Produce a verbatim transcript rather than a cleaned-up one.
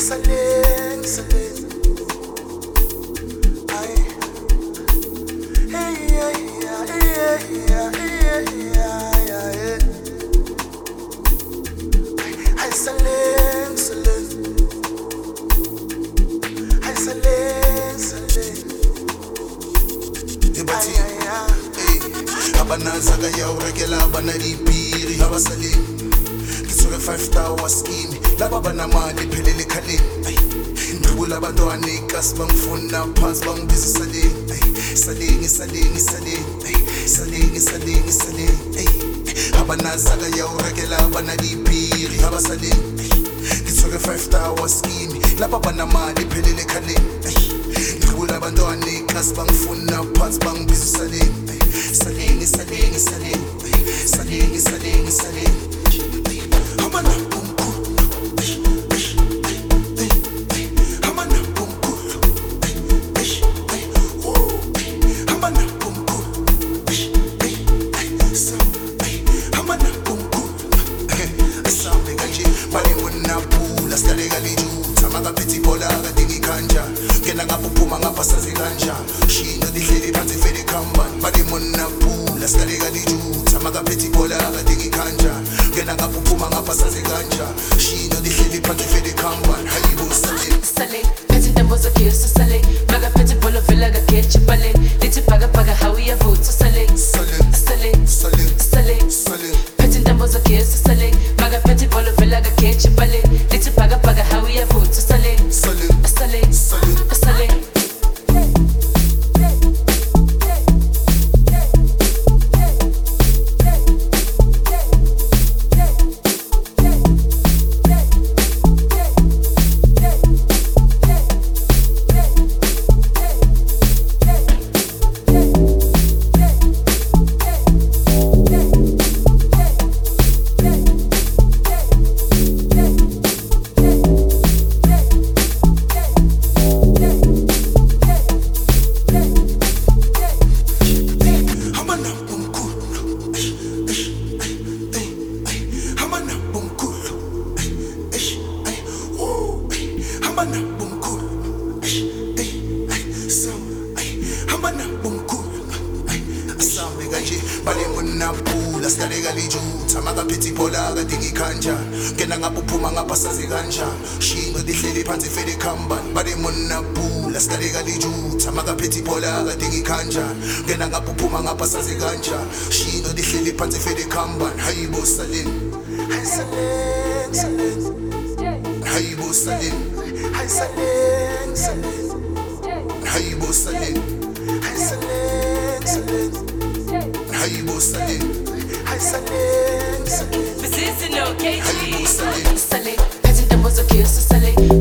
Saling, saling. Ay. Hey, yeah, yeah, yeah, yeah, yeah, yeah, yeah. Ay, saling, saling. Ay, saling, saling. Ay, ay, ay. Abanaza kaya urekela abanalipiri abasaling ngisuke five star waskimi laba banamali phelele khaleni ngibula abantwana ikasi bangifuna phansi bangibiza saling saling saling saling saling saling saling abanaza kaya urekela abanalipiri abasaling ngisuke five star waskimi laba banamali phelele khaleni ngibula abantwana ikasi bangifuna phansi bangibiza saling Saling, saling, saling, saling, saling, saling. Hamana bunku, hamana bunku, hamana bunku, hamana bunku. Asambe kanje, bali muna pula, stale gali juu, tamaga peti bola, gadingi kanja, kena ngapuphuma ngapha sazi kanja, shino dihleli phansi fede kamban, bali muna pula, stale gali juu, tamaga peti bola, gadingi kanja, kena ngapuphuma ngapha sazi kanja, shino dihleli phansi fede kamban, hayibo sale. Sale, peti ndambo zakhe sale, maga peti bola vela gakechi pale, lithi paga paga hawi ya vuto sale, Sale, sale, sale, sale, sale. peti ndambo zakhe sale, maga peti bola vela gakechi pale, lithi paga paga hawi ya vuto sale, Sale, sale, sale. sale. Hamana bunkulu, hamana bunkulu, hamana bunkulu, hamana bunkulu. Asambe kanje, bali muna pula, stale gali juu, tamaga peti bola, gadingi kanja, kena ngapuphuma ngapha sazi kanja, shino dihleli phansi fede kamban, bali muna pula, stale gali juu, tamaga peti bola, gadingi kanja, kena ngapuphuma ngapha sazi kanja, shino dihleli phansi fede kamban, hayibo saling, Ay, saling, saling. hayibo saling, Ay, saling, saling. hayibo saling, Ay, saling, saling. hayibo saling, Ay, saling, saling. Busy no hayibo cage. saling. Sale, peti ndambo zakhe sale,